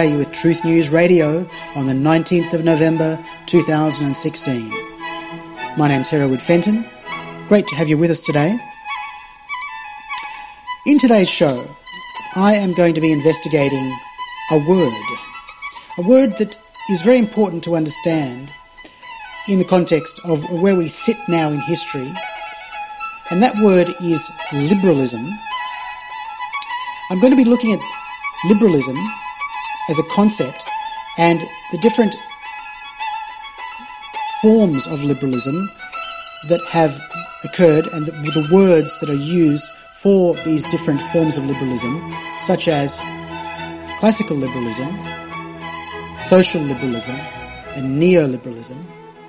are you with Truth News Radio on the 19th of November 2016. My name's Hereward Fenton. Great to have you with us today. In today's show, I am going to be investigating a word that is very important to understand in the context of where we sit now in history, and that word is liberalism. I'm going to be looking at liberalism as a concept and the different forms of liberalism that have occurred and the words that are used for these different forms of liberalism, such as classical liberalism, social liberalism, and neoliberalism.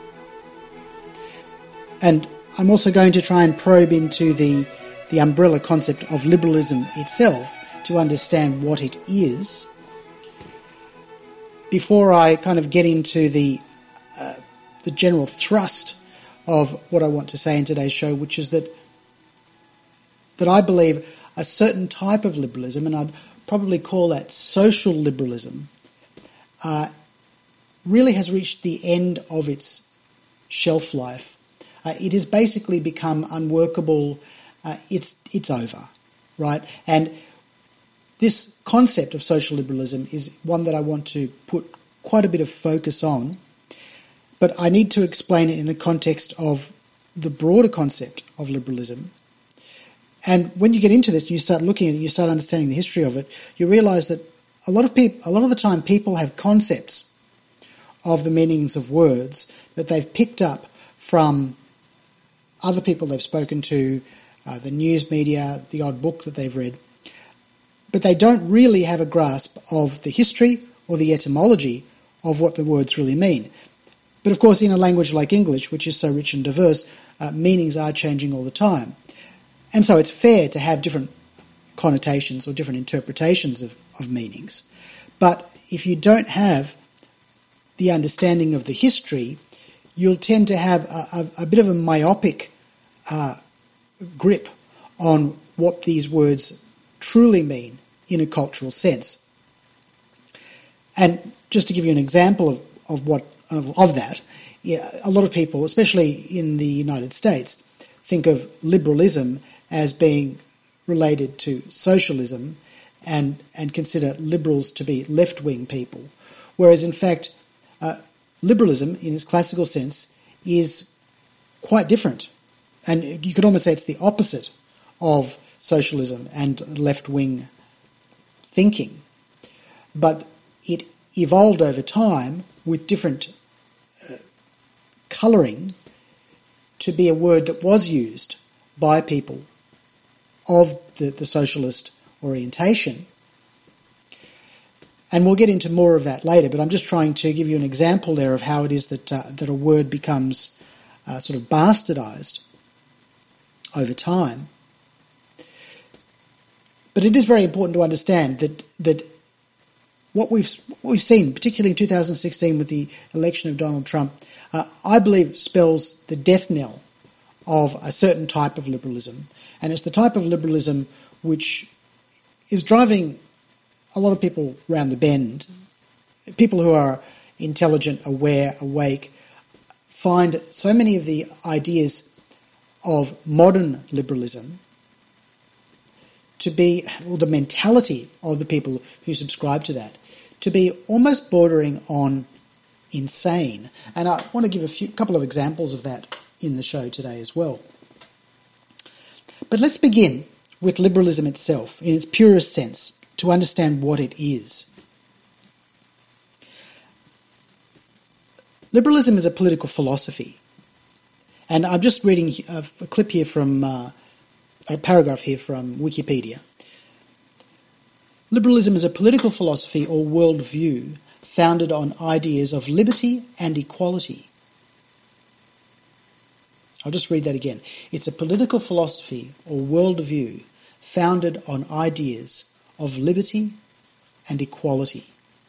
And I'm also going to try and probe into the umbrella concept of liberalism itself to understand what it is, before I kind of get into the general thrust of what I want to say in today's show, which is that I believe a certain type of liberalism, and I'd probably call that social liberalism, really has reached the end of its shelf life. It has basically become unworkable. It's over, right? And this concept of social liberalism is one that I want to put quite a bit of focus on, but I need to explain it in the context of the broader concept of liberalism. And when you get into this, you start looking at it, you start understanding the history of it, you realise that a lot of the time people have concepts of the meanings of words that they've picked up from other people they've spoken to, the news media, the odd book that they've read, but they don't really have a grasp of the history or the etymology of what the words really mean. But of course, in a language like English, which is so rich and diverse, meanings are changing all the time. And so it's fair to have different connotations or different interpretations of meanings. But if you don't have the understanding of the history, you'll tend to have a bit of a myopic grip on what these words truly mean in a cultural sense. And just to give you an example of that, a lot of people, especially in the United States, think of liberalism as being related to socialism and consider liberals to be left-wing people, whereas in fact liberalism in its classical sense is quite different, and you could almost say it's the opposite of socialism and left-wing thinking. But it evolved over time with different colouring to be a word that was used by people of the socialist orientation. And we'll get into more of that later, but I'm just trying to give you an example there of how it is that a word becomes sort of bastardised over time. But it is very important to understand that what we've seen, particularly in 2016 with the election of Donald Trump, I believe spells the death knell of a certain type of liberalism. And it's the type of liberalism which is driving a lot of people round the bend. People who are intelligent, aware, awake, find so many of the ideas of modern liberalism to be, well, the mentality of the people who subscribe to that, to be almost bordering on insane. And I want to give a couple of examples of that in the show today as well. But let's begin with liberalism itself in its purest sense to understand what it is. Liberalism is a political philosophy. And I'm just reading a clip here from a paragraph here from Wikipedia. Liberalism is a political philosophy or worldview founded on ideas of liberty and equality. I'll just read that again. It's a political philosophy or worldview founded on ideas of liberty and equality.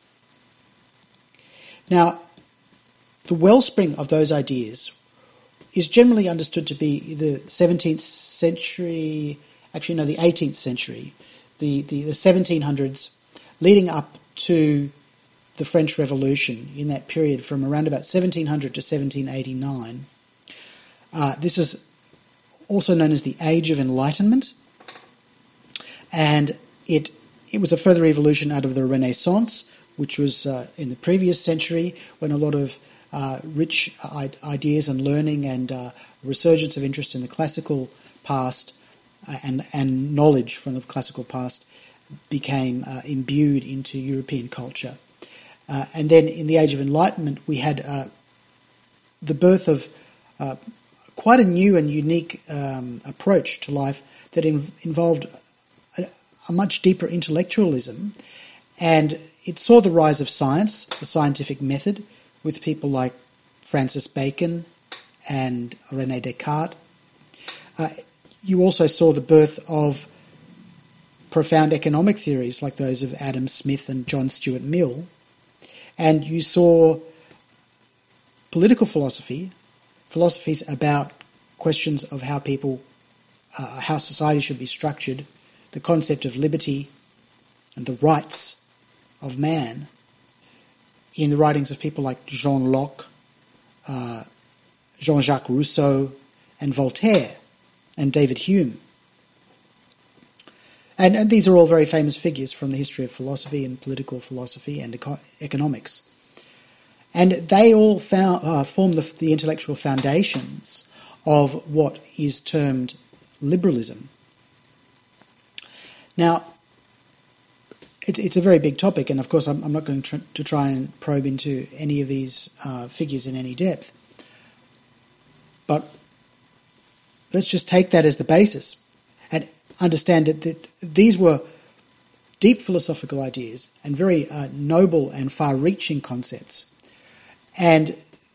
Now, the wellspring of those ideas is generally understood to be the 17th century, actually no, the 18th century, the 1700s, leading up to the French Revolution in that period from around about 1700 to 1789. This is also known as the Age of Enlightenment, and it was a further evolution out of the Renaissance, which was in the previous century, when a lot of rich ideas and learning and resurgence of interest in the classical past and knowledge from the classical past became imbued into European culture. And then in the Age of Enlightenment, we had the birth of quite a new and unique approach to life that involved a much deeper intellectualism, and it saw the rise of science, the scientific method, with people like Francis Bacon and René Descartes. You also saw the birth of profound economic theories like those of Adam Smith and John Stuart Mill, and you saw political philosophies about questions of how how society should be structured, the concept of liberty and the rights of man in the writings of people like Jean Locke, Jean-Jacques Rousseau, and Voltaire, and David Hume. And these are all very famous figures from the history of philosophy and political philosophy and economics. And they all form the intellectual foundations of what is termed liberalism. Now, it's a very big topic, and of course I'm not going to try and probe into any of these figures in any depth. But let's just take that as the basis and understand that these were deep philosophical ideas and very noble and far-reaching concepts. And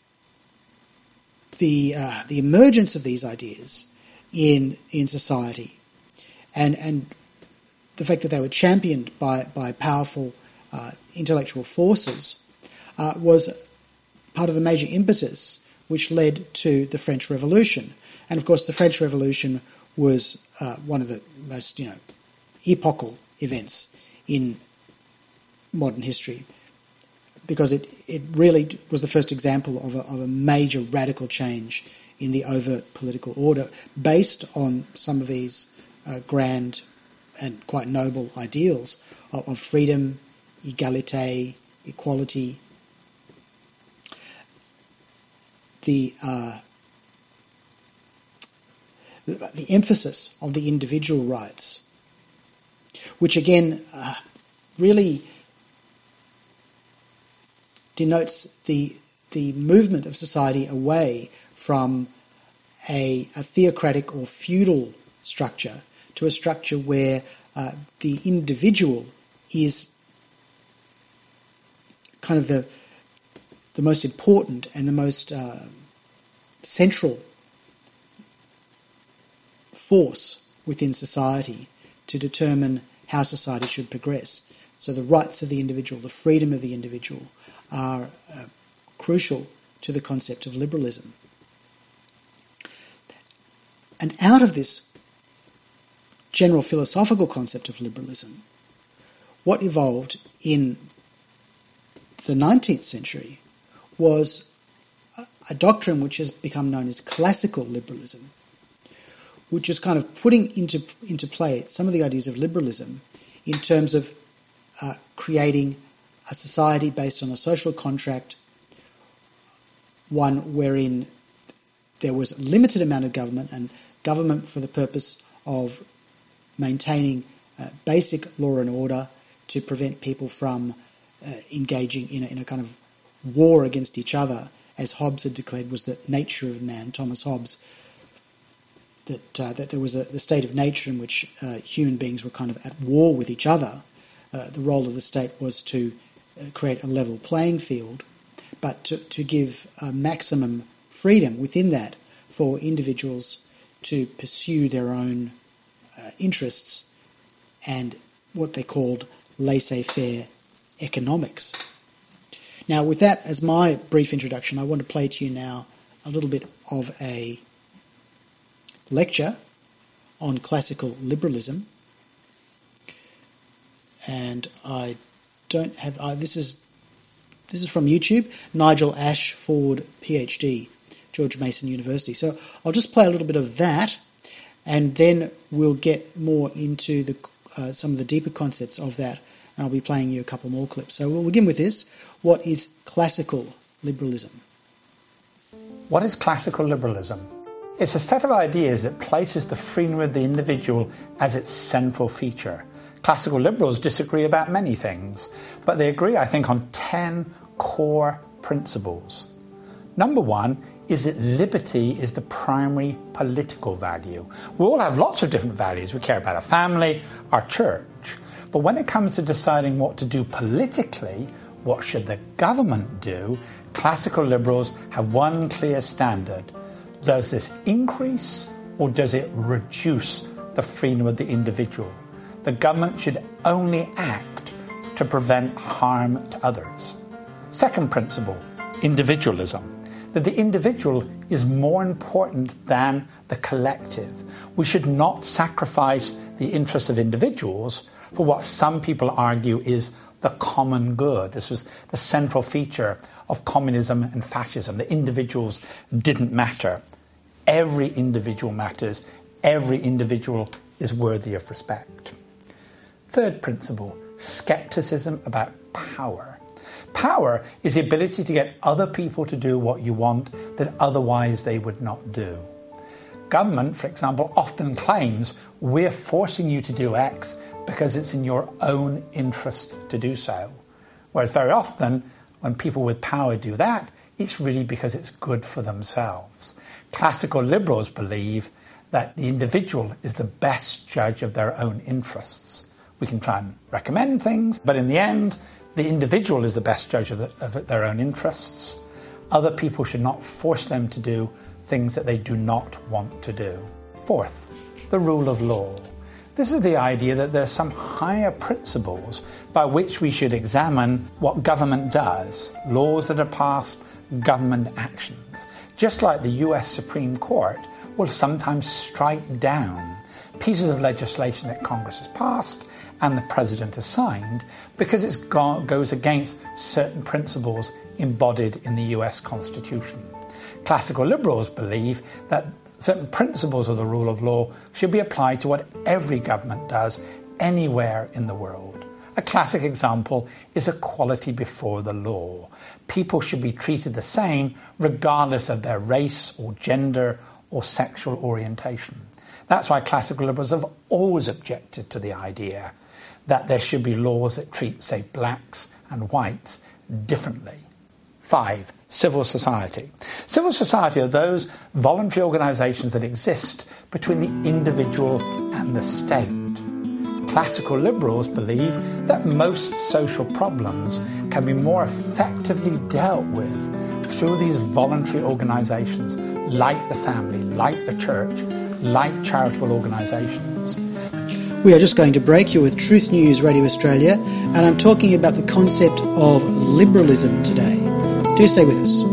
the emergence of these ideas in society and the fact that they were championed by powerful intellectual forces was part of the major impetus which led to the French Revolution. And of course the French Revolution was one of the most epochal events in modern history, because it really was the first example of a major radical change in the overt political order based on some of these grand and quite noble ideals of freedom, equality, equality, the emphasis on the individual rights, which again really denotes the movement of society away from a theocratic or feudal structure to a structure where the individual is kind of the most important and the most central force within society to determine how society should progress. So the rights of the individual, the freedom of the individual are crucial to the concept of liberalism. And out of this general philosophical concept of liberalism, what evolved in the 19th century was a doctrine which has become known as classical liberalism, which is kind of putting into play some of the ideas of liberalism in terms of creating a society based on a social contract, one wherein there was a limited amount of government, and government for the purpose of maintaining basic law and order to prevent people from engaging in a kind of war against each other, as Hobbes had declared was the nature of man, Thomas Hobbes, that there was the state of nature in which human beings were kind of at war with each other. The role of the state was to create a level playing field, but to give maximum freedom within that for individuals to pursue their own interests and what they called laissez-faire economics. Now, with that as my brief introduction, I want to play to you now a little bit of a lecture on classical liberalism. And I don't have... this is This is from YouTube, Nigel Ashford, PhD, George Mason University. So I'll just play a little bit of that, and then we'll get more into some of the deeper concepts of that, and I'll be playing you a couple more clips. So we'll begin with this. What is classical liberalism? What is classical liberalism? It's a set of ideas that places the freedom of the individual as its central feature. Classical liberals disagree about many things, but they agree, I think, on 10 core principles. Number one is that liberty is the primary political value. We all have lots of different values. We care about our family, our church. But when it comes to deciding what to do politically, what should the government do, classical liberals have one clear standard. Does this increase or does it reduce the freedom of the individual? The government should only act to prevent harm to others. Second principle, individualism. That the individual is more important than the collective. We should not sacrifice the interests of individuals for what some people argue is the common good. This was the central feature of communism and fascism. The individuals didn't matter. Every individual matters. Every individual is worthy of respect. Third principle, skepticism about power. Power is the ability to get other people to do what you want that otherwise they would not do. Government, for example, often claims we're forcing you to do X because it's in your own interest to do so. Whereas very often, when people with power do that, it's really because it's good for themselves. Classical liberals believe that the individual is the best judge of their own interests. We can try and recommend things, but in the end, the individual is the best judge of their own interests. Other people should not force them to do things that they do not want to do. Fourth, the rule of law. This is the idea that there are some higher principles by which we should examine what government does, laws that are passed, government actions. Just like the US Supreme Court will sometimes strike down pieces of legislation that Congress has passed and the President has signed because it goes against certain principles embodied in the US Constitution. Classical liberals believe that certain principles of the rule of law should be applied to what every government does anywhere in the world. A classic example is equality before the law. People should be treated the same regardless of their race or gender or sexual orientation. That's why classical liberals have always objected to the idea that there should be laws that treat, say, blacks and whites differently. 5. Civil society. Civil society are those voluntary organisations that exist between the individual and the state. Classical liberals believe that most social problems can be more effectively dealt with through these voluntary organisations like the family, like the church, like charitable organisations. We are just going to break. You're with Truth News Radio Australia, and I'm talking about the concept of liberalism today. Do stay with us.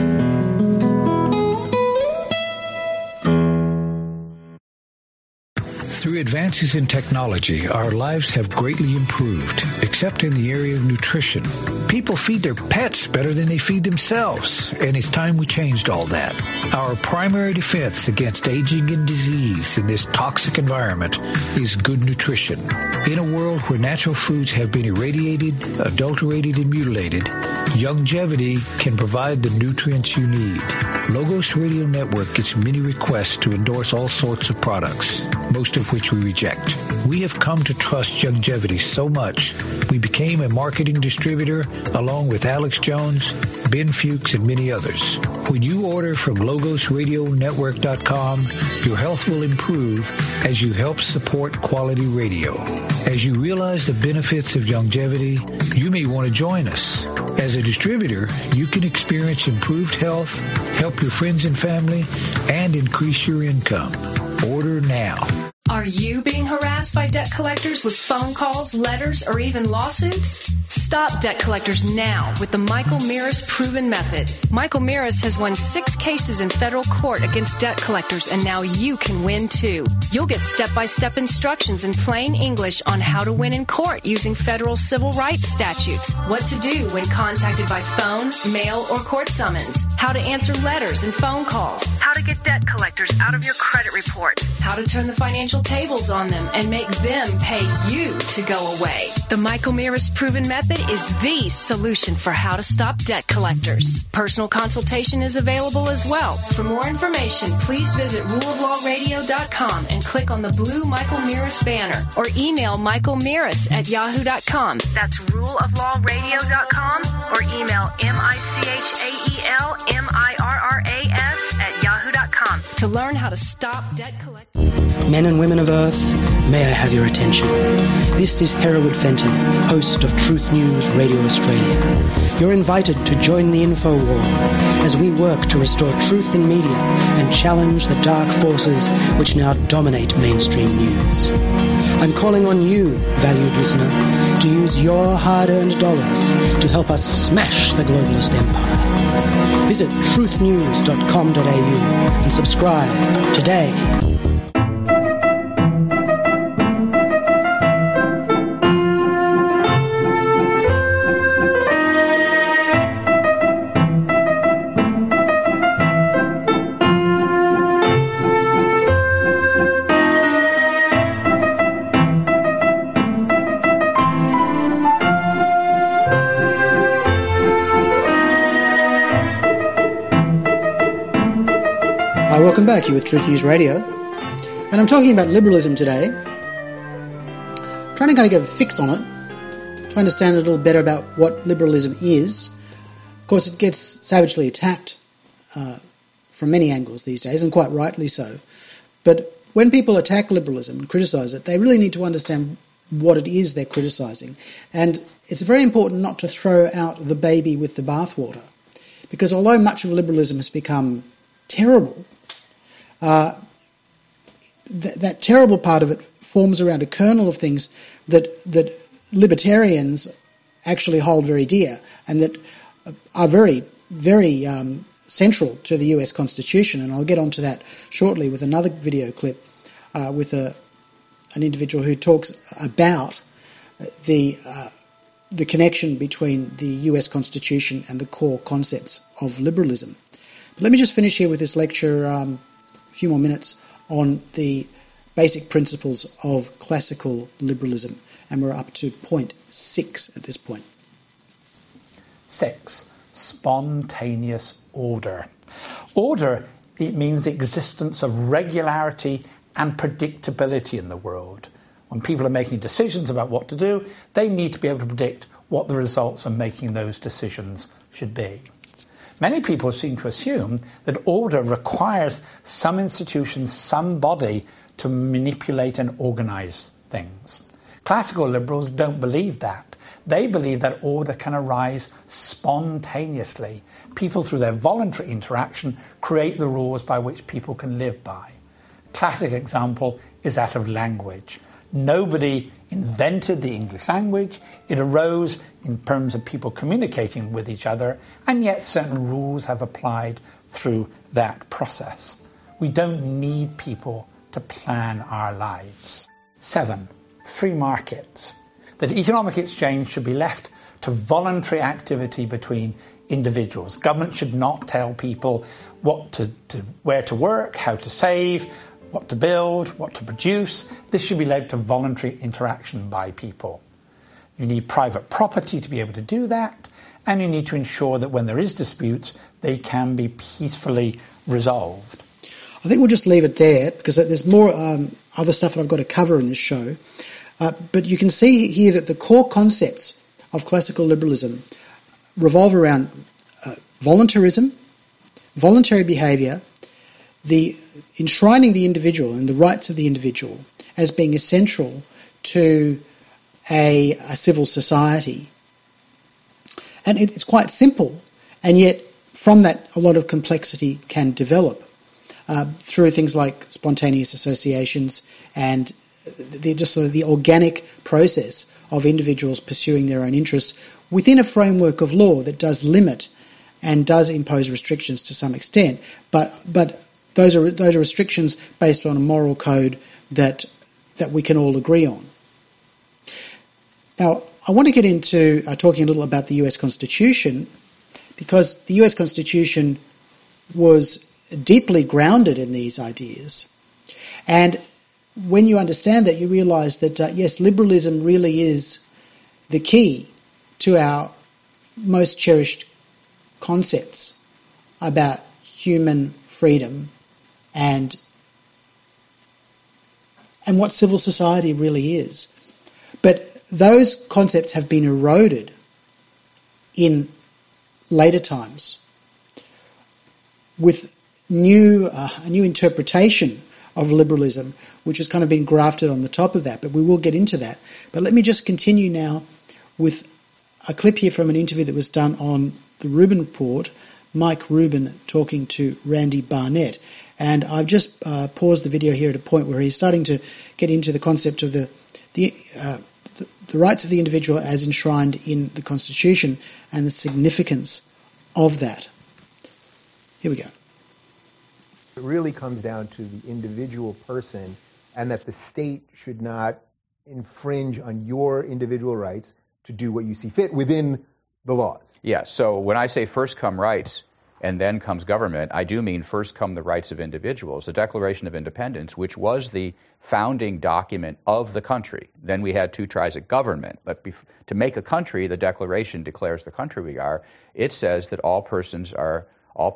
Through advances in technology, our lives have greatly improved, except in the area of nutrition. People feed their pets better than they feed themselves, and it's time we changed all that. Our primary defense against aging and disease in this toxic environment is good nutrition. In a world where natural foods have been irradiated, adulterated, and mutilated, Youngevity can provide the nutrients you need. Logos Radio Network gets many requests to endorse all sorts of products, most of which we reject. We have come to trust Youngevity so much, we became a marketing distributor along with Alex Jones, Ben Fuchs, and many others. When you order from LogosRadioNetwork.com, your health will improve as you help support quality radio. As you realize the benefits of Youngevity, you may want to join us. As a distributor, you can experience improved health, help your friends and family, and increase your income. Order now. Are you being harassed by debt collectors with phone calls, letters, or even lawsuits? Stop debt collectors now with the Michael Mirris Proven Method. Michael Mirris has won 6 cases in federal court against debt collectors, and now you can win too. You'll get step-by-step instructions in plain English on how to win in court using federal civil rights statutes, what to do when contacted by phone, mail, or court summons, how to answer letters and phone calls, how to get debt collectors out of your credit report, how to turn the financial tables on them and make them pay you to go away. The Michael Mirris Proven Method is the solution for how to stop debt collectors. Personal consultation is available as well. For more information, please visit ruleoflawradio.com and click on the blue Michael Mirris banner or email michaelmirris@yahoo.com. That's ruleoflawradio.com or email michaelmirras@yahoo.com to learn how to stop debt collectors. Men and women of Earth, may I have your attention. This is Hereward Fenton, host of Truth News Radio Australia. You're invited to join the info war as we work to restore truth in media and challenge the dark forces which now dominate mainstream news. I'm calling on you, valued listener, to use your hard-earned dollars to help us smash the globalist empire. Visit truthnews.com.au and subscribe today. Welcome back. You're with Truth News Radio. And I'm talking about liberalism today. Trying to kind of get a fix on it, to understand a little better about what liberalism is. Of course, it gets savagely attacked from many angles these days, and quite rightly so. But when people attack liberalism and criticise it, they really need to understand what it is they're criticising. And it's very important not to throw out the baby with the bathwater. Because although much of liberalism has become terrible, that terrible part of it forms around a kernel of things that libertarians actually hold very dear and that are very, very central to the US Constitution. And I'll get onto that shortly with another video clip with an individual who talks about the connection between the US Constitution and the core concepts of liberalism. But let me just finish here with this lecture, a few more minutes, on the basic principles of classical liberalism. And we're up to point 6 at this point. 6. Spontaneous order. Order, it means the existence of regularity and predictability in the world. When people are making decisions about what to do, they need to be able to predict what the results of making those decisions should be. Many people seem to assume that order requires some institution, some body to manipulate and organise things. Classical liberals don't believe that. They believe that order can arise spontaneously. People, through their voluntary interaction, create the rules by which people can live by. Classic example is that of language. Nobody invented the English language. It arose in terms of people communicating with each other, and yet certain rules have applied through that process. We don't need people to plan our lives. 7. Free markets. That economic exchange should be left to voluntary activity between individuals. Government should not tell people where to work, how to save, what to build, what to produce. This should be led to voluntary interaction by people. You need private property to be able to do that, and you need to ensure that when there is disputes, they can be peacefully resolved. I think we'll just leave it there because there's more other stuff that I've got to cover in this show. But you can see here that the core concepts of classical liberalism revolve around voluntarism, voluntary behaviour, the enshrining the individual and the rights of the individual as being essential to a civil society. And it's quite simple, and yet from that a lot of complexity can develop through things like spontaneous associations and the organic process of individuals pursuing their own interests within a framework of law that does limit and does impose restrictions to some extent, but those are restrictions based on a moral code that we can all agree on. Now, I want to get into talking a little about the US Constitution, because the US Constitution was deeply grounded in these ideas. And when you understand that, you realise that, yes, liberalism really is the key to our most cherished concepts about human freedom and what civil society really is. But those concepts have been eroded in later times with a new interpretation of liberalism, which has kind of been grafted on the top of that, but we will get into that. But let me just continue now with a clip here from an interview that was done on the Rubin Report, Mike Rubin talking to Randy Barnett. And I've just paused the video here at a point where he's starting to get into the concept of the rights of the individual as enshrined in the Constitution and the significance of that. Here we go. It really comes down to the individual person, and that the state should not infringe on your individual rights to do what you see fit within the laws. Yeah, so when I say first come rights and then comes government, I do mean first come the rights of individuals. The Declaration of Independence, which was the founding document of the country. Then we had two tries at government. But to make a country, the Declaration declares the country we are. It says that all persons are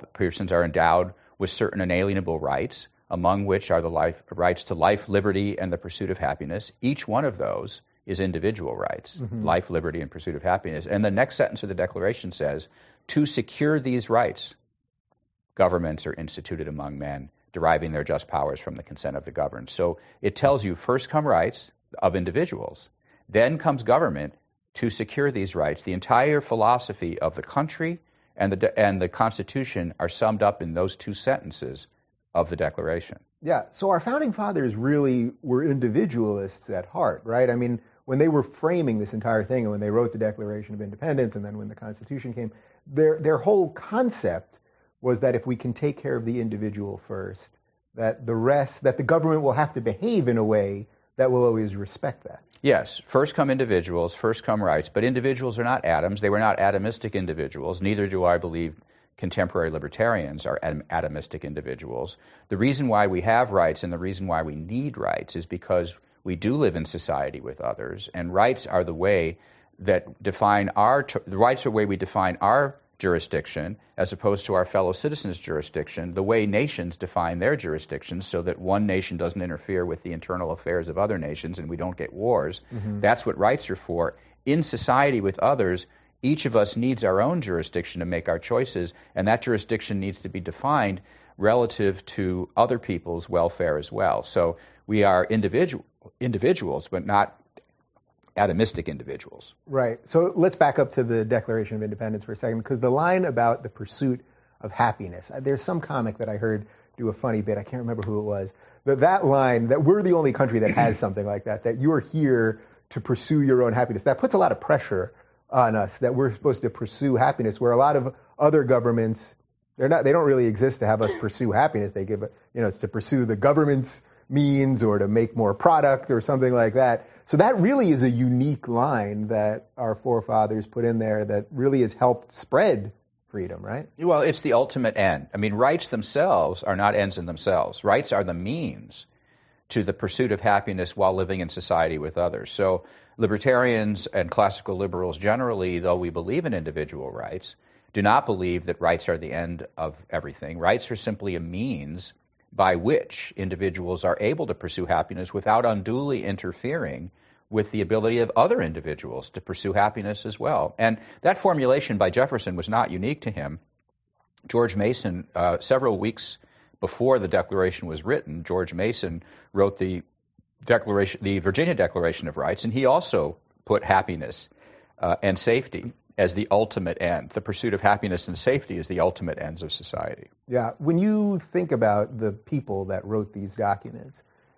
endowed with certain inalienable rights, among which are the rights to life, liberty, and the pursuit of happiness. Each one of those is individual rights, life, liberty, and pursuit of happiness. And the next sentence of the Declaration says, to secure these rights, governments are instituted among men, deriving their just powers from the consent of the governed. So it tells you first come rights of individuals, then comes government to secure these rights. The entire philosophy of the country and the Constitution are summed up in those two sentences of the Declaration. Yeah, so our founding fathers really were individualists at heart, right? I mean, when they were framing this entire thing, and when they wrote the Declaration of Independence, and then when the Constitution came, their whole concept was that if we can take care of the individual first, that the government will have to behave in a way that will always respect that. Yes, first come individuals, first come rights, but individuals are not atoms. They were not atomistic individuals. Neither do I believe contemporary libertarians are atomistic individuals. The reason why we have rights and the reason why we need rights is because we do live in society with others, and rights are the way that define we define our jurisdiction as opposed to our fellow citizens' jurisdiction, the way nations define their jurisdictions so that one nation doesn't interfere with the internal affairs of other nations and we don't get wars. That's what rights are for. In society with others, each of us needs our own jurisdiction to make our choices, and that jurisdiction needs to be defined relative to other people's welfare as well. So we are individuals, but not atomistic individuals. Right. So let's back up to the Declaration of Independence for a second, because the line about the pursuit of happiness, there's some comic that I heard do a funny bit, I can't remember who it was, that line, that we're the only country that has something like that you're here to pursue your own happiness, that puts a lot of pressure on us, that we're supposed to pursue happiness, where a lot of other governments, they don't really exist to have us pursue happiness. They give it's to pursue the government's means or to make more product or something like that. So that really is a unique line that our forefathers put in there that really has helped spread freedom, right? Well, it's the ultimate end. I mean, rights themselves are not ends in themselves. Rights are the means to the pursuit of happiness while living in society with others. So libertarians and classical liberals generally, though we believe in individual rights, do not believe that rights are the end of everything. Rights are simply a means by which individuals are able to pursue happiness without unduly interfering with the ability of other individuals to pursue happiness as well. And that formulation by Jefferson was not unique to him. George Mason, several weeks before the Declaration was written, George Mason wrote the Virginia Declaration of Rights, and he also put happiness and safety as the ultimate end. The pursuit of happiness and safety is the ultimate ends of society. Yeah. When you think about the people that wrote these documents,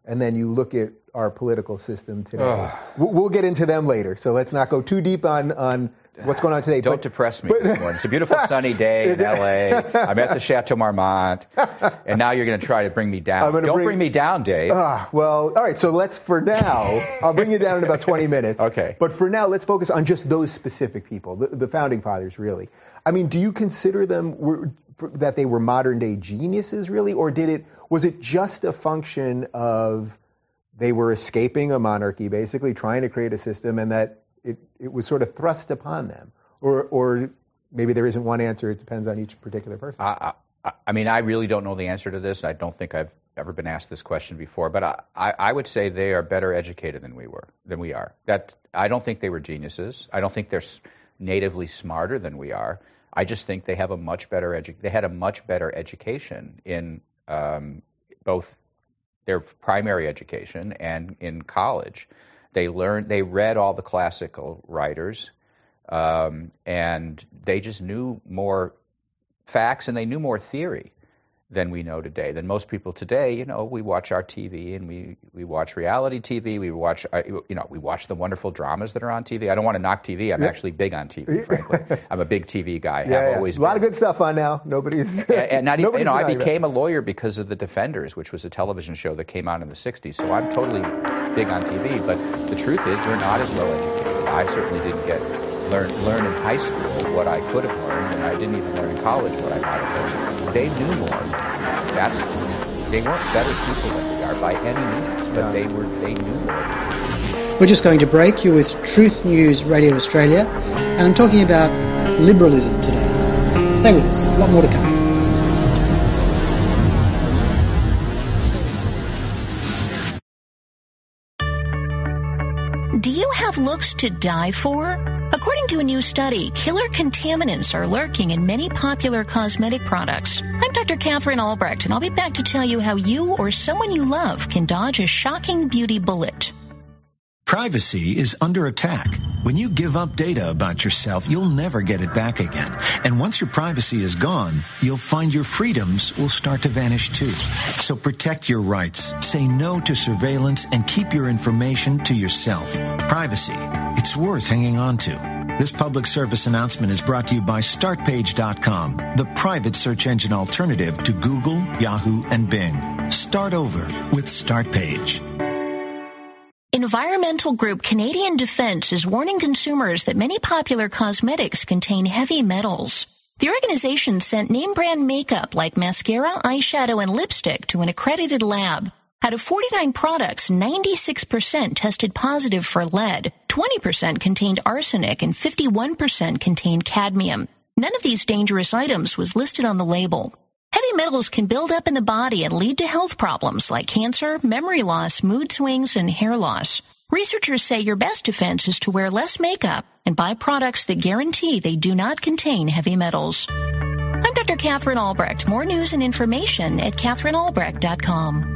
and then you look at our political system today. We'll get into them later, so let's not go too deep on what's going on today. Don't depress me this morning. It's a beautiful sunny day in L.A. I'm at the Chateau Marmont, and now you're going to try to bring me down. Don't bring me down, Dave. Well, all right, so for now, I'll bring you down in about 20 minutes. Okay. But for now, let's focus on just those specific people, the Founding Fathers, really. I mean, do you consider them that they were modern-day geniuses, really, or was it just a function of they were escaping a monarchy, basically trying to create a system, and that it was sort of thrust upon them? Or maybe there isn't one answer. It depends on each particular person. I mean, I really don't know the answer to this. I don't think I've ever been asked this question before. But I would say they are better educated than we are. I don't think they were geniuses. I don't think they're natively smarter than we are. I just think they have a much better education in both their primary education and in college. They read all the classical writers, and they just knew more facts and they knew more theory than we know today. Than most people today, we watch our TV and we watch reality TV. We watch the wonderful dramas that are on TV. I don't want to knock TV. I'm actually big on TV, frankly. I'm a big TV guy. Have always been. A lot of good stuff on now. Nobody's. And not even, I became a lawyer because of The Defenders, which was a television show that came out in the 60s. So I'm totally big on TV. But the truth is, we're not as well educated. I certainly didn't learn in high school what I could have learned, and I didn't even learn in college what I might have learned. They knew more. They weren't better people than we are by any means, but they knew more. We're just going to break. You're with Truth News Radio Australia, and I'm talking about liberalism today. Stay with us. A lot more to come. Do you have looks to die for? According to a new study, killer contaminants are lurking in many popular cosmetic products. I'm Dr. Catherine Albrecht, and I'll be back to tell you how you or someone you love can dodge a shocking beauty bullet. Privacy is under attack. When you give up data about yourself, you'll never get it back again. And once your privacy is gone, you'll find your freedoms will start to vanish too. So protect your rights, say no to surveillance, and keep your information to yourself. Privacy, it's worth hanging on to. This public service announcement is brought to you by StartPage.com, the private search engine alternative to Google, Yahoo, and Bing. Start over with StartPage. Environmental group Canadian Defence is warning consumers that many popular cosmetics contain heavy metals. The organization sent name-brand makeup like mascara, eyeshadow, and lipstick to an accredited lab. Out of 49 products, 96% tested positive for lead, 20% contained arsenic, and 51% contained cadmium. None of these dangerous items was listed on the label. Heavy metals can build up in the body and lead to health problems like cancer, memory loss, mood swings, and hair loss. Researchers say your best defense is to wear less makeup and buy products that guarantee they do not contain heavy metals. I'm Dr. Catherine Albrecht. More news and information at CatherineAlbrecht.com.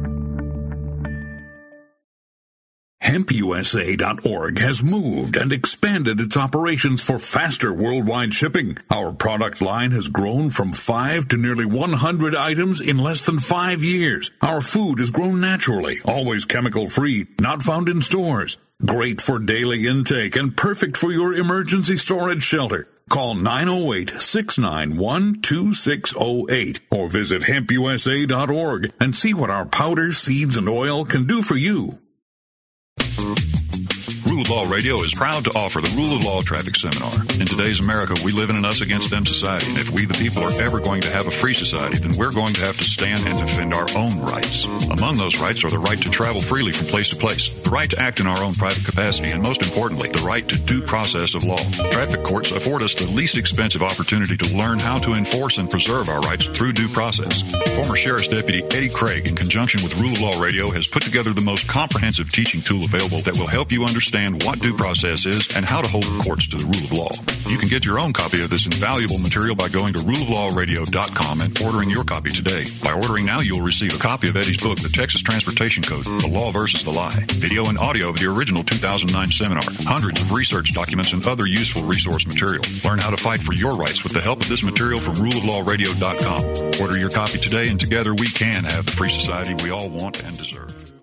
HempUSA.org has moved and expanded its operations for faster worldwide shipping. Our product line has grown from 5 to nearly 100 items in less than 5 years. Our food is grown naturally, always chemical-free, not found in stores. Great for daily intake and perfect for your emergency storage shelter. Call 908-691-2608 or visit HempUSA.org and see what our powders, seeds, and oil can do for you. Rule of Law Radio is proud to offer the Rule of Law Traffic Seminar. In today's America, we live in an us-against-them society, and if we the people are ever going to have a free society, then we're going to have to stand and defend our own rights. Among those rights are the right to travel freely from place to place, the right to act in our own private capacity, and most importantly, the right to due process of law. Traffic courts afford us the least expensive opportunity to learn how to enforce and preserve our rights through due process. Former Sheriff's Deputy Eddie Craig, in conjunction with Rule of Law Radio, has put together the most comprehensive teaching tool available that will help you understand what due process is and how to hold courts to the rule of law. You can get your own copy of this invaluable material by going to ruleoflawradio.com and ordering your copy today. By ordering now, you'll receive a copy of Eddie's book, The Texas Transportation Code, The Law versus the Lie, video and audio of the original 2009 seminar, hundreds of research documents, and other useful resource material. Learn how to fight for your rights with the help of this material from ruleoflawradio.com. Order your copy today, and together we can have the free society we all want and deserve.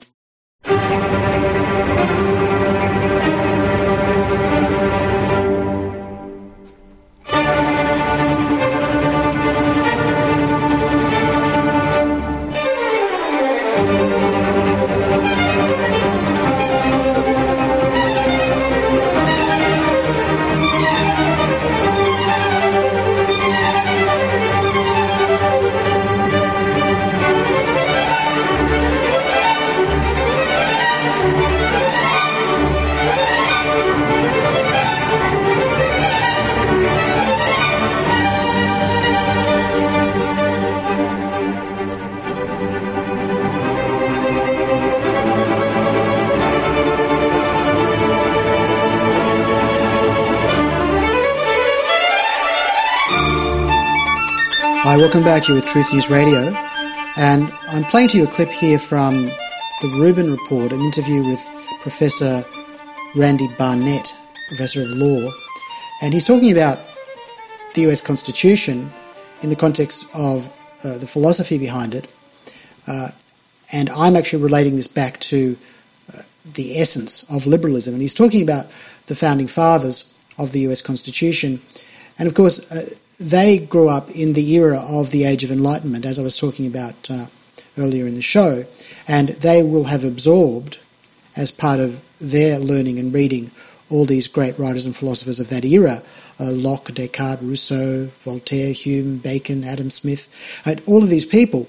Hi, welcome back. You're with Truth News Radio. And I'm playing to you a clip here from the Rubin Report, an interview with Professor Randy Barnett, Professor of Law. And he's talking about the US Constitution in the context of the philosophy behind it. And I'm actually relating this back to the essence of liberalism. And he's talking about the founding fathers of the US Constitution. And of course, they grew up in the era of the Age of Enlightenment, as I was talking about earlier in the show. And they will have absorbed, as part of their learning and reading, all these great writers and philosophers of that era, Locke, Descartes, Rousseau, Voltaire, Hume, Bacon, Adam Smith, all of these people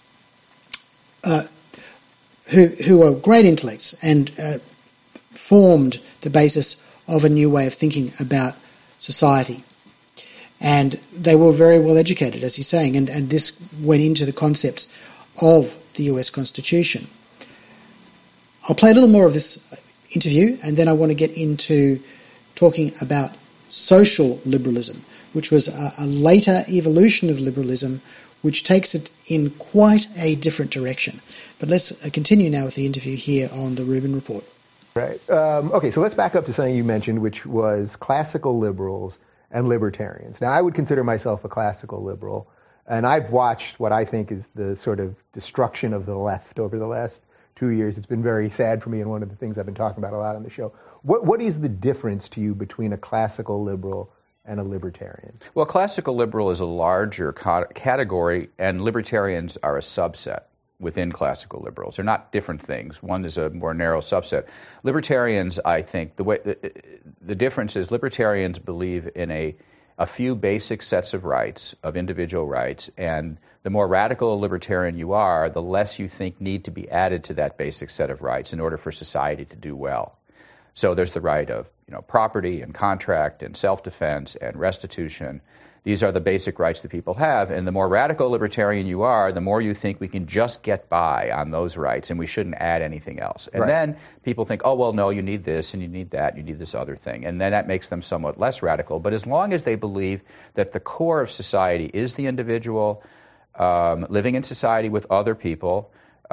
who are great intellects and formed the basis of a new way of thinking about society. And they were very well educated, as he's saying, and this went into the concepts of the US Constitution. I'll play a little more of this interview, and then I want to get into talking about social liberalism, which was a later evolution of liberalism, which takes it in quite a different direction. But let's continue now with the interview here on the Rubin Report. Right. Okay, so let's back up to something you mentioned, which was classical liberals and libertarians. Now, I would consider myself a classical liberal, and I've watched what I think is the sort of destruction of the left over the last 2 years. It's been very sad for me, and one of the things I've been talking about a lot on the show. What is the difference to you between a classical liberal and a libertarian? Well, classical liberal is a larger category, and libertarians are a subset within classical liberals. They're not different things. One is a more narrow subset. Libertarians, I think, the difference is libertarians believe in a few basic sets of rights, of individual rights, and the more radical a libertarian you are, the less you think need to be added to that basic set of rights in order for society to do well. So there's the right of property and contract and self-defense and restitution. These are the basic rights that people have, and the more radical libertarian you are, the more you think we can just get by on those rights and we shouldn't add anything else. And then people think, oh, well, no, you need this and you need that, you need this other thing. And then that makes them somewhat less radical. But as long as they believe that the core of society is the individual, living in society with other people,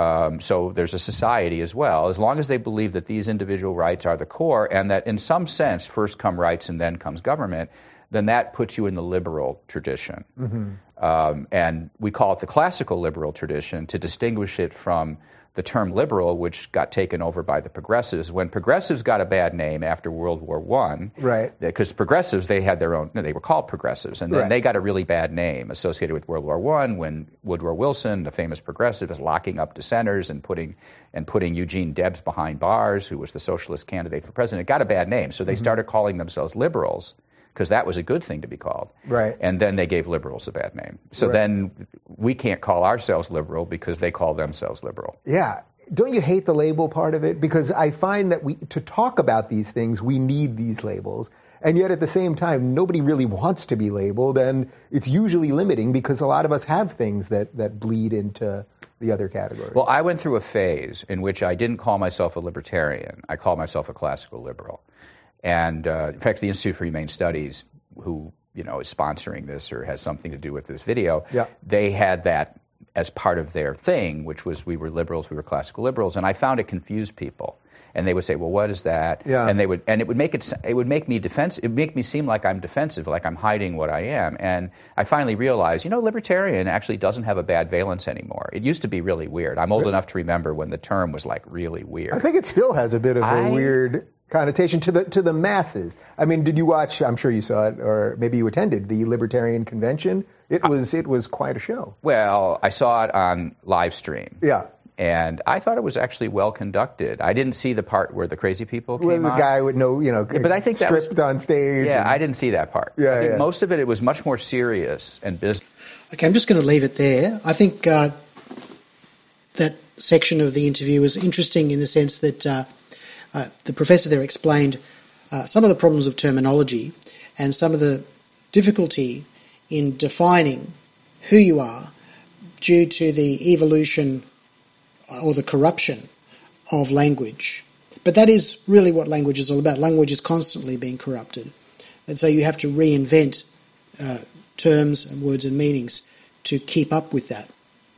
so there's a society as well, as long as they believe that these individual rights are the core and that in some sense first come rights and then comes government, then that puts you in the liberal tradition. Mm-hmm. And we call it the classical liberal tradition to distinguish it from the term liberal, which got taken over by the progressives. When progressives got a bad name after World War I, right? Because progressives, they had their own, they were called progressives, and then they got a really bad name associated with World War I when Woodrow Wilson, the famous progressive, is locking up dissenters and putting Eugene Debs behind bars, who was the socialist candidate for president. It got a bad name, so they started calling themselves liberals, because that was a good thing to be called. Right. And then they gave liberals a bad name. So then we can't call ourselves liberal because they call themselves liberal. Yeah. Don't you hate the label part of it? Because I find that to talk about these things, we need these labels. And yet at the same time, nobody really wants to be labeled, and it's usually limiting because a lot of us have things that bleed into the other categories. Well, I went through a phase in which I didn't call myself a libertarian. I called myself a classical liberal. And in fact, the Institute for Humane Studies, who is sponsoring this or has something to do with this video, they had that as part of their thing, which was we were liberals, we were classical liberals, and I found it confused people. And they would say, "Well, what is that?" Yeah. And it would make me seem like I'm defensive, like I'm hiding what I am. And I finally realized, libertarian actually doesn't have a bad valence anymore. It used to be really weird. I'm old enough to remember when the term was like really weird. I think it still has a bit of a weird connotation to the masses. I mean, did you watch? I'm sure you saw it, or maybe you attended the Libertarian Convention. It was quite a show. Well, I saw it on live stream. Yeah. And I thought it was actually well conducted. I didn't see the part where the crazy people came on. The guy would know, but I think stripped on stage. Yeah, I didn't see that part. Yeah, I think most of it was much more serious and business. Okay, I'm just going to leave it there. I think that section of the interview was interesting in the sense that the professor there explained some of the problems of terminology and some of the difficulty in defining who you are due to the evolution or the corruption of language. But that is really what language is all about. Language is constantly being corrupted. And so you have to reinvent terms and words and meanings to keep up with that.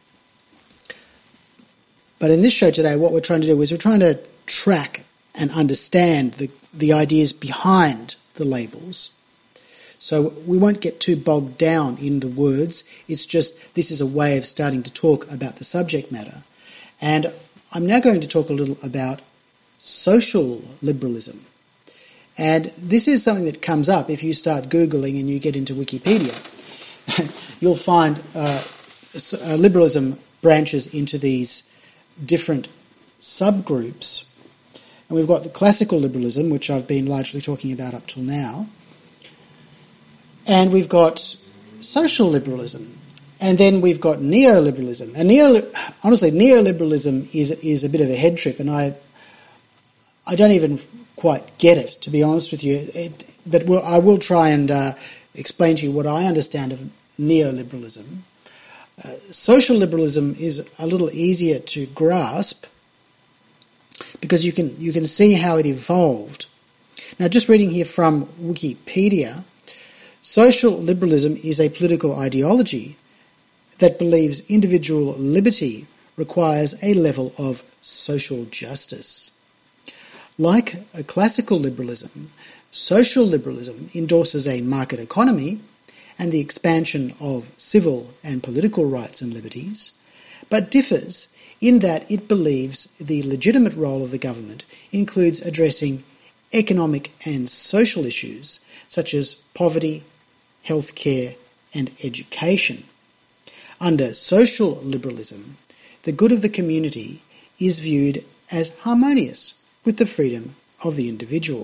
But in this show today, what we're trying to do is we're trying to track and understand the ideas behind the labels. So we won't get too bogged down in the words. It's just this is a way of starting to talk about the subject matter. And I'm now going to talk a little about social liberalism. And this is something that comes up if you start Googling and you get into Wikipedia. You'll find liberalism branches into these different subgroups. And we've got the classical liberalism, which I've been largely talking about up till now. And we've got social liberalism. And then we've got neoliberalism. And honestly, neoliberalism is a bit of a head trip, and I don't even quite get it, to be honest with you. But I will try and explain to you what I understand of neoliberalism. Social liberalism is a little easier to grasp because you can see how it evolved. Now, just reading here from Wikipedia, social liberalism is a political ideology that believes individual liberty requires a level of social justice. Like a classical liberalism, social liberalism endorses a market economy and the expansion of civil and political rights and liberties, but differs in that it believes the legitimate role of the government includes addressing economic and social issues such as poverty, healthcare, and education. Under social liberalism, the good of the community is viewed as harmonious with the freedom of the individual.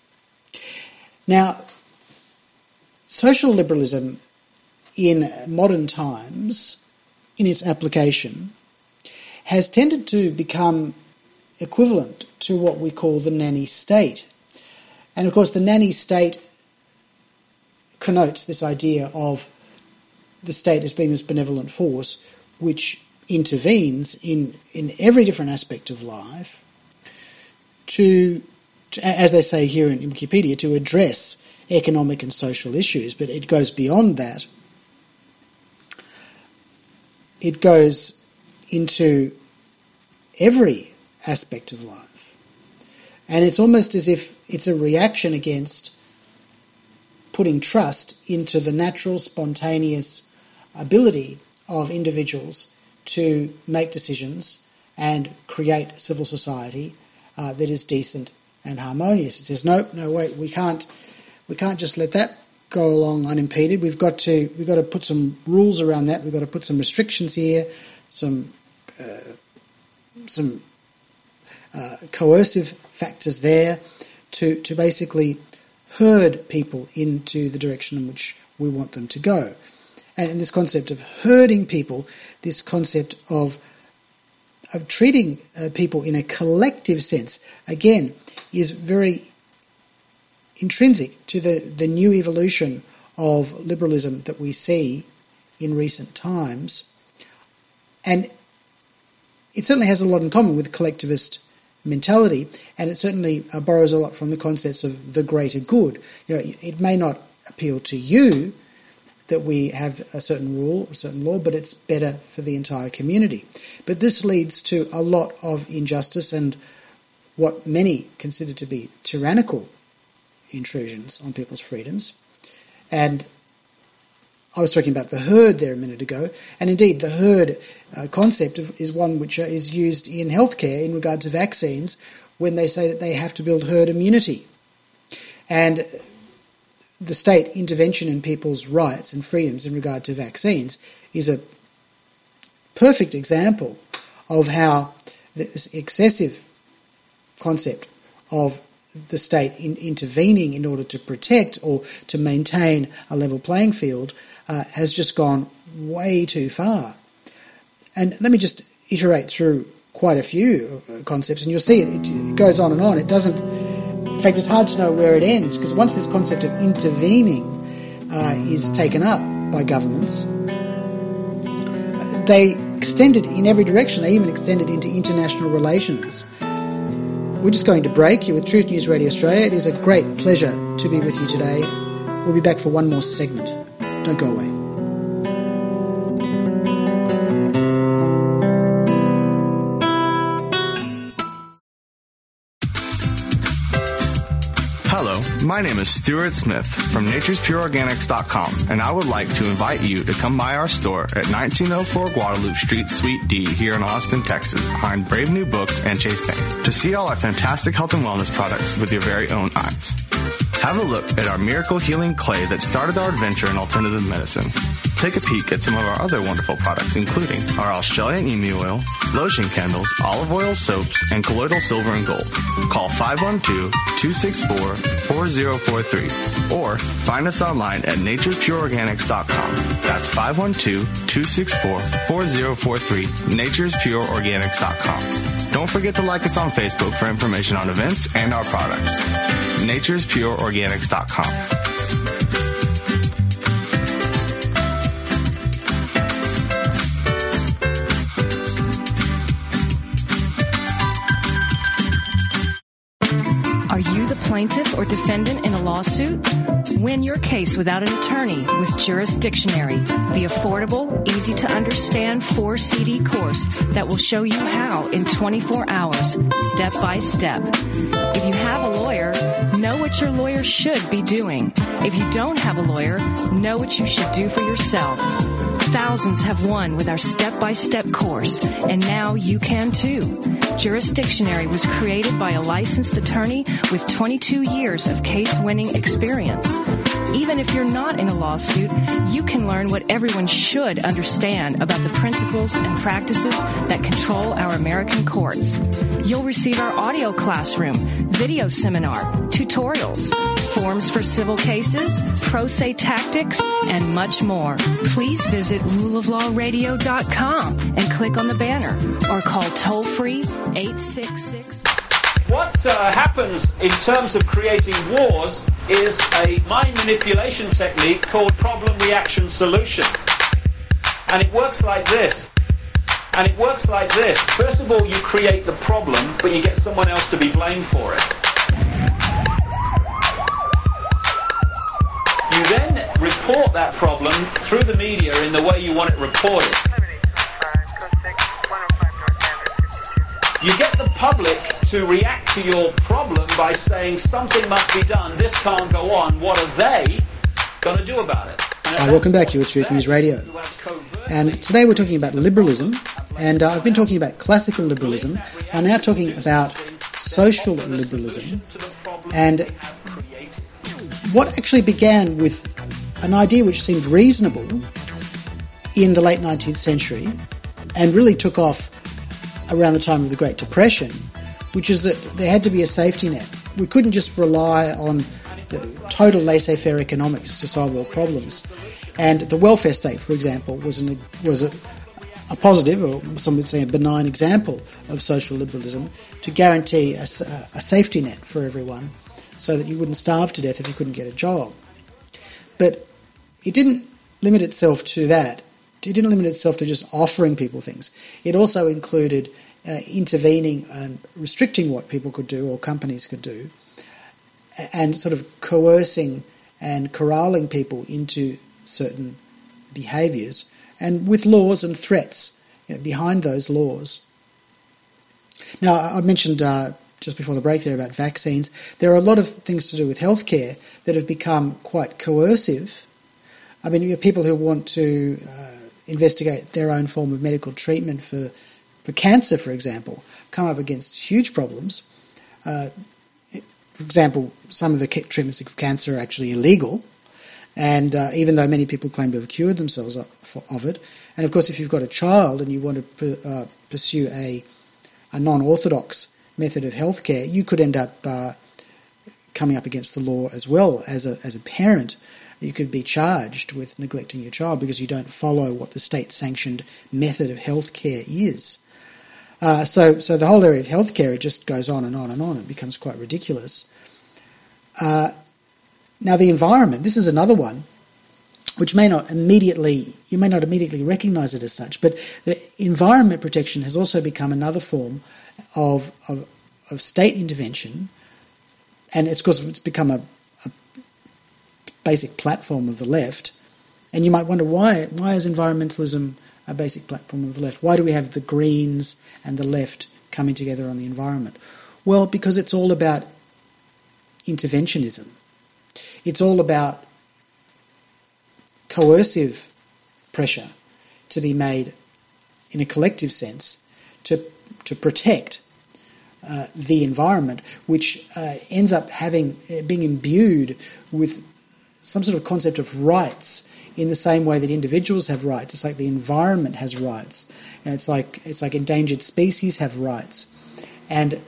Now, social liberalism in modern times, in its application, has tended to become equivalent to what we call the nanny state. And of course, the nanny state connotes this idea of the state as being this benevolent force which intervenes in every different aspect of life to, as they say here in Wikipedia, to address economic and social issues. But it goes beyond that. It goes into every aspect of life. And it's almost as if it's a reaction against putting trust into the natural, spontaneous ability of individuals to make decisions and create a civil society that is decent and harmonious. It says, no, wait, we can't just let that go along unimpeded. We've got to put some rules around that. We've got to put some restrictions here, some coercive factors there to basically herd people into the direction in which we want them to go. And this concept of herding people, this concept of treating people in a collective sense, again, is very intrinsic to the new evolution of liberalism that we see in recent times. And it certainly has a lot in common with collectivist mentality, and it certainly borrows a lot from the concepts of the greater good. It may not appeal to you that we have a certain rule, a certain law, but it's better for the entire community. But this leads to a lot of injustice and what many consider to be tyrannical intrusions on people's freedoms. And I was talking about the herd there a minute ago, and indeed the herd concept is one which is used in healthcare in regard to vaccines when they say that they have to build herd immunity. And the state intervention in people's rights and freedoms in regard to vaccines is a perfect example of how this excessive concept of the state intervening in order to protect or to maintain a level playing field has just gone way too far. And let me just iterate through quite a few concepts, and you'll see it goes on and on. It doesn't. In fact, it's hard to know where it ends, because once this concept of intervening is taken up by governments, they extend it in every direction. They even extend it into international relations. We're just going to break. You're with Truth News Radio Australia. It is a great pleasure to be with you today. We'll be back for one more segment. Don't go away. Hello, my name is Stuart Smith from naturespureorganics.com, and I would like to invite you to come by our store at 1904 Guadalupe Street, Suite D here in Austin, Texas, behind Brave New Books and Chase Bank, to see all our fantastic health and wellness products with your very own eyes. Have a look at our miracle healing clay that started our adventure in alternative medicine. Take a peek at some of our other wonderful products, including our Australian emu oil, lotion candles, olive oil soaps, and colloidal silver and gold. Call 512-264-4043 or find us online at naturespureorganics.com. That's 512-264-4043, naturespureorganics.com. Don't forget to like us on Facebook for information on events and our products. naturespureorganics.com. Are you the plaintiff or defendant in a lawsuit? Win your case without an attorney with Jurisdictionary, the affordable, easy-to-understand 4-CD course that will show you how in 24 hours, step by step. If you have a lawyer, know what your lawyer should be doing. If you don't have a lawyer, know what you should do for yourself. Thousands have won with our step-by-step course, and now you can too. Jurisdictionary was created by a licensed attorney with 22 years of case-winning experience. Even if you're not in a lawsuit, you can learn what everyone should understand about the principles and practices that control our American courts. You'll receive our audio classroom, video seminar, tutorials, forms for civil cases, pro se tactics, and much more. Please visit ruleoflawradio.com and click on the banner or call toll-free 866. What happens in terms of creating wars is a mind manipulation technique called problem, reaction, solution. And it works like this. First of all, you create the problem, but you get someone else to be blamed for it. You then report that problem through the media in the way you want it reported. You get the public to react to your problem by saying something must be done, this can't go on, what are they going to do about it? Welcome back, you're with Truth News Radio. And today we're talking about liberalism, and I've been talking about classical liberalism. I'm now talking about social liberalism, and what actually began with an idea which seemed reasonable in the late 19th century and really took off around the time of the Great Depression, which is that there had to be a safety net. We couldn't just rely on the total laissez-faire economics to solve all problems. And the welfare state, for example, was a positive, or some would say a benign example of social liberalism, to guarantee a safety net for everyone so that you wouldn't starve to death if you couldn't get a job. But it didn't limit itself to that. It didn't limit itself to just offering people things. It also included intervening and restricting what people could do or companies could do, and sort of coercing and corralling people into certain behaviours, and with laws and threats behind those laws. Now, I mentioned just before the break there about vaccines. There are a lot of things to do with healthcare that have become quite coercive. I mean, you have people who want to investigate their own form of medical treatment for cancer, for example, come up against huge problems. For example, some of the treatments of cancer are actually illegal, and even though many people claim to have cured themselves of it. And of course, if you've got a child and you want to pursue a non-orthodox method of healthcare, you could end up coming up against the law as well as a parent. You could be charged with neglecting your child because you don't follow what the state-sanctioned method of healthcare is. So the whole area of healthcare, it just goes on and on and on. It becomes quite ridiculous. Now the environment, this is another one which you may not immediately recognise it as such, but the environment protection has also become another form of state intervention, and it's because it's become a basic platform of the left. And you might wonder why is environmentalism a basic platform of the left? Why do we have the Greens and the left coming together on the environment? Well, because it's all about interventionism. It's all about coercive pressure to be made in a collective sense to protect the environment, which ends up being imbued with some sort of concept of rights in the same way that individuals have rights. It's like the environment has rights, and it's like endangered species have rights, and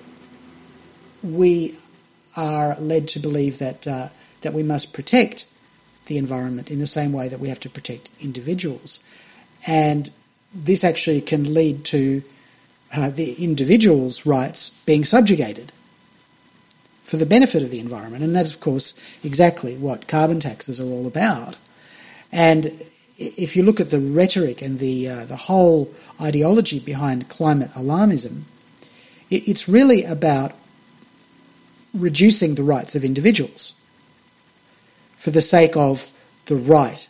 we are led to believe that we must protect the environment in the same way that we have to protect individuals, and this actually can lead to the individual's rights being subjugated for the benefit of the environment, and that's of course exactly what carbon taxes are all about. And if you look at the rhetoric and the whole ideology behind climate alarmism, it's really about reducing the rights of individuals for the sake of the right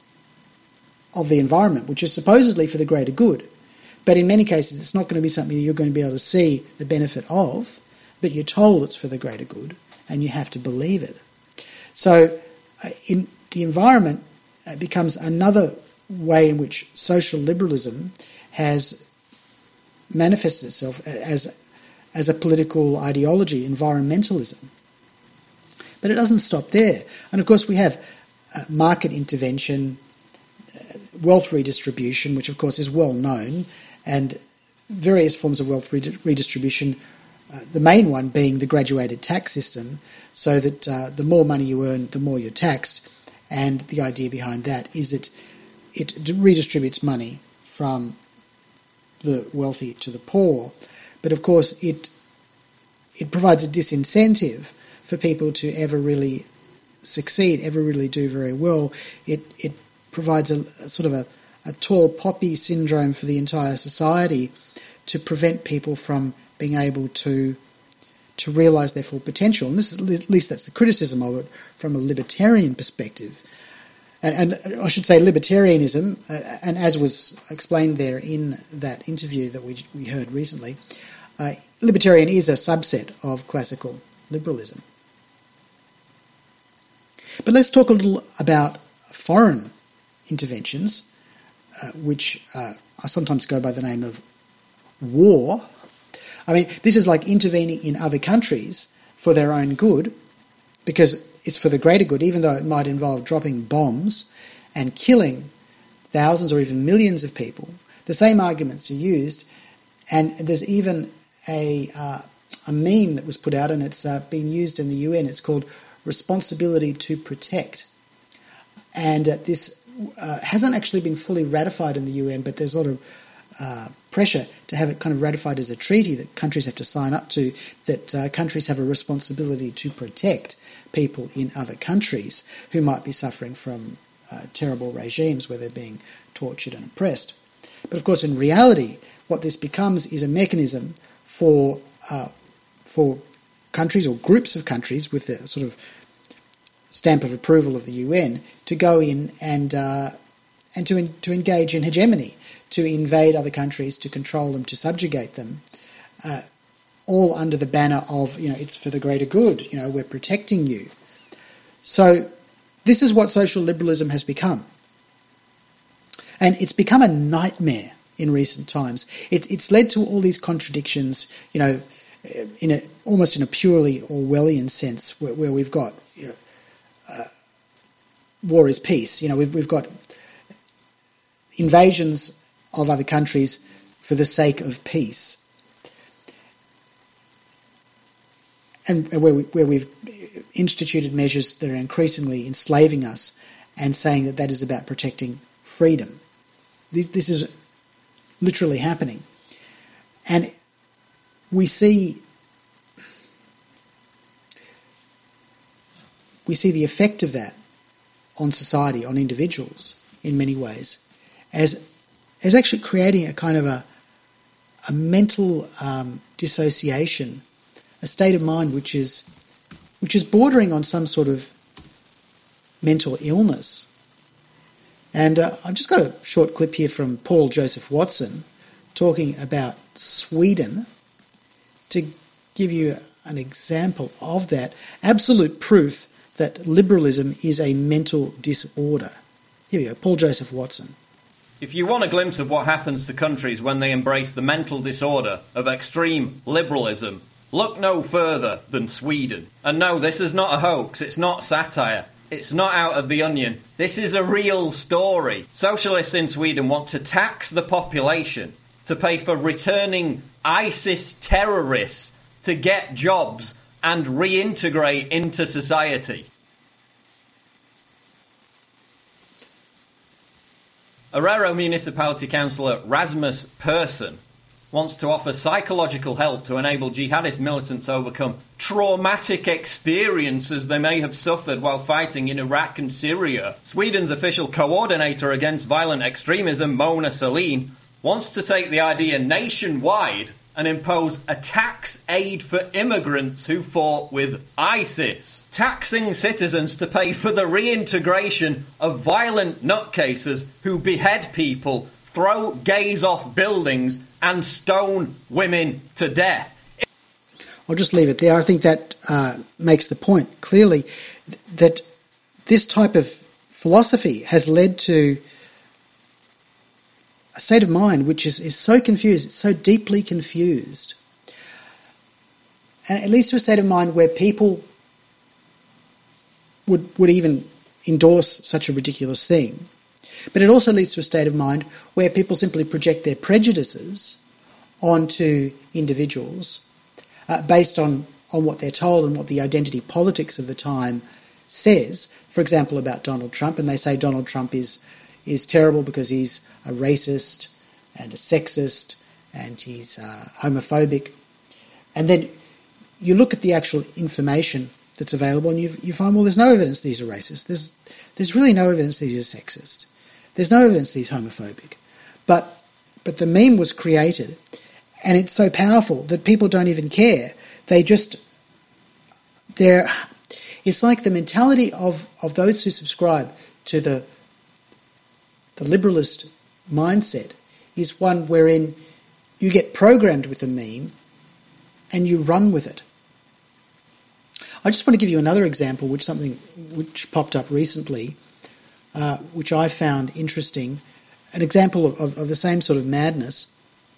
of the environment, which is supposedly for the greater good. But in many cases, it's not going to be something that you're going to be able to see the benefit of, but you're told it's for the greater good, and you have to believe it. So in the environment becomes another way in which social liberalism has manifested itself as a political ideology, environmentalism. But it doesn't stop there. And of course we have market intervention, wealth redistribution, which of course is well known, and various forms of wealth redistribution, the main one being the graduated tax system, so that the more money you earn, the more you're taxed. And the idea behind that is that it redistributes money from the wealthy to the poor. But of course it provides a disincentive for people to ever really succeed, ever really do very well. It provides a sort of a tall poppy syndrome for the entire society to prevent people from being able to realise their full potential. And this is, at least that's the criticism of it from a libertarian perspective. And I should say libertarianism, and as was explained there in that interview that we heard recently, libertarian is a subset of classical liberalism. But let's talk a little about foreign interventions, which I sometimes go by the name of war. I mean, this is like intervening in other countries for their own good, because it's for the greater good, even though it might involve dropping bombs and killing thousands or even millions of people. The same arguments are used, and there's even a meme that was put out, and it's been used in the UN. It's called Responsibility to Protect. And this hasn't actually been fully ratified in the UN, but there's a lot of pressure to have it kind of ratified as a treaty that countries have to sign up to, that countries have a responsibility to protect people in other countries who might be suffering from terrible regimes where they're being tortured and oppressed. But of course, in reality, what this becomes is a mechanism for countries or groups of countries with the sort of stamp of approval of the UN to go in and to engage in hegemony, to invade other countries, to control them, to subjugate them, all under the banner of, it's for the greater good, we're protecting you. So this is what social liberalism has become. And it's become a nightmare in recent times. It's led to all these contradictions, almost in a purely Orwellian sense, where we've got war is peace. We've got invasions of other countries for the sake of peace, and where we've instituted measures that are increasingly enslaving us and saying that is about protecting freedom. This is literally happening, and we see the effect of that on society, on individuals, in many ways, as actually creating a kind of a mental dissociation, a state of mind which is bordering on some sort of mental illness. And I've just got a short clip here from Paul Joseph Watson talking about Sweden to give you an example of that. Absolute proof that liberalism is a mental disorder. Here we go, Paul Joseph Watson. If you want a glimpse of what happens to countries when they embrace the mental disorder of extreme liberalism, look no further than Sweden. And no, this is not a hoax, it's not satire. It's not out of the onion. This is a real story. Socialists in Sweden want to tax the population to pay for returning ISIS terrorists to get jobs and reintegrate into society. Arero Municipality Councillor Rasmus Persson wants to offer psychological help to enable jihadist militants overcome traumatic experiences they may have suffered while fighting in Iraq and Syria. Sweden's official coordinator against violent extremism, Mona Sahlin, wants to take the idea nationwide and impose a tax aid for immigrants who fought with ISIS, taxing citizens to pay for the reintegration of violent nutcases who behead people, throw gays off buildings and stone women to death. I'll just leave it there. I think that makes the point clearly that this type of philosophy has led to a state of mind which is so confused, it's so deeply confused. And it leads to a state of mind where people would even endorse such a ridiculous thing. But it also leads to a state of mind where people simply project their prejudices onto individuals based on what they're told and what the identity politics of the time says. For example, about Donald Trump, and they say Donald Trump is terrible because he's a racist and a sexist and he's homophobic. And then you look at the actual information that's available and you find, well, there's no evidence these are racist. There's really no evidence these are sexist. There's no evidence he's homophobic. But the meme was created and it's so powerful that people don't even care. It's like the mentality of those who subscribe to the liberalist mindset is one wherein you get programmed with a meme and you run with it. I just want to give you another example, which popped up recently, which I found interesting, an example of the same sort of madness.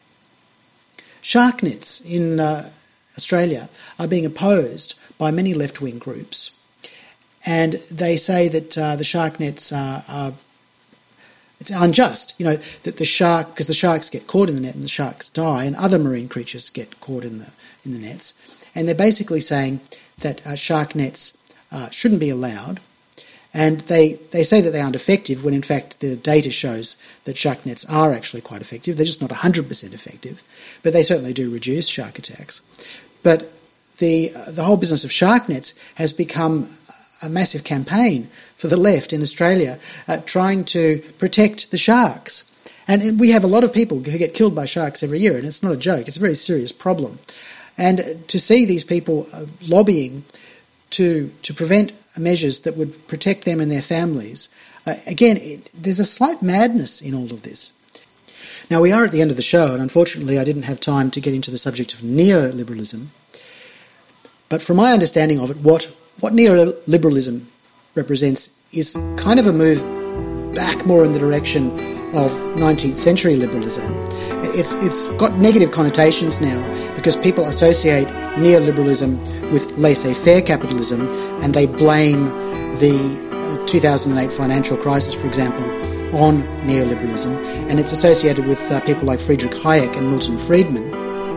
Shark nets in Australia are being opposed by many left-wing groups, and they say that the shark nets are it's unjust, that because the sharks get caught in the net and the sharks die, and other marine creatures get caught in the nets, and they're basically saying that shark nets shouldn't be allowed, and they say that they aren't effective when in fact the data shows that shark nets are actually quite effective. They're just not 100% effective, but they certainly do reduce shark attacks. But the whole business of shark nets has become a massive campaign for the left in Australia trying to protect the sharks. And we have a lot of people who get killed by sharks every year, and it's not a joke, it's a very serious problem. And to see these people lobbying to prevent measures that would protect them and their families, there's a slight madness in all of this. Now, we are at the end of the show, and unfortunately I didn't have time to get into the subject of neoliberalism. But from my understanding of it, what neoliberalism represents is kind of a move back more in the direction of 19th century liberalism. It's got negative connotations now because people associate neoliberalism with laissez-faire capitalism, and they blame the 2008 financial crisis, for example, on neoliberalism, and it's associated with people like Friedrich Hayek and Milton Friedman.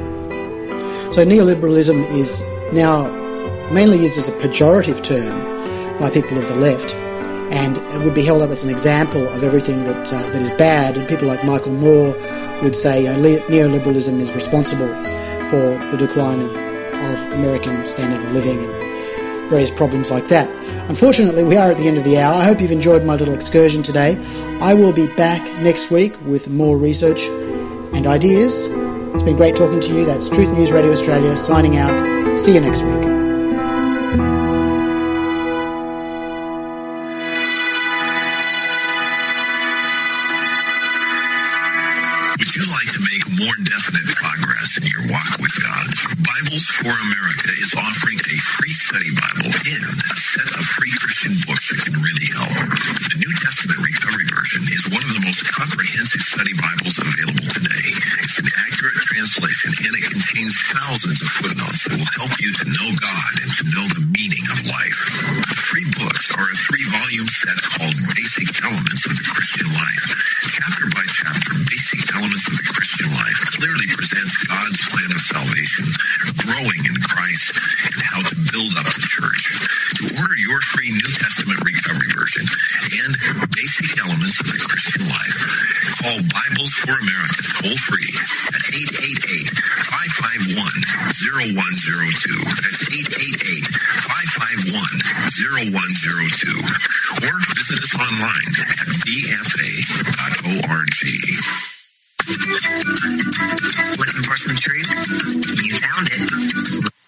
So neoliberalism is now mainly used as a pejorative term by people of the left, and it would be held up as an example of everything that is bad, and people like Michael Moore would say neoliberalism is responsible for the decline of American standard of living and various problems like that. Unfortunately, we are at the end of the hour. I hope you've enjoyed my little excursion today. I will be back next week with more research and ideas. It's been great talking to you. That's Truth News Radio Australia signing out. See you next week. Would you like to make more definite progress in your walk with God? Bibles for America America is offering a free study Bible and a set of free Christian books that can really help. The New Testament Recovery Version is one of the most comprehensive study Bibles available today. It's an accurate translation, and it contains thousands of footnotes that will help you to know God and to know the meaning of life. The free books are a 3-volume set called Basic Elements of the Christian Life. Chapter by chapter, Basic Elements of the Christian Life clearly presents God's plan of salvation, growing in Christ, and how to build up the church. To order your free New Testament Recovery Version and Basic Elements of the Christian Life, call Bibles for America toll-free at 888-551-0102. That's 888-551-0102. Or visit us online at bfa.org. Looking for some truth? You found it.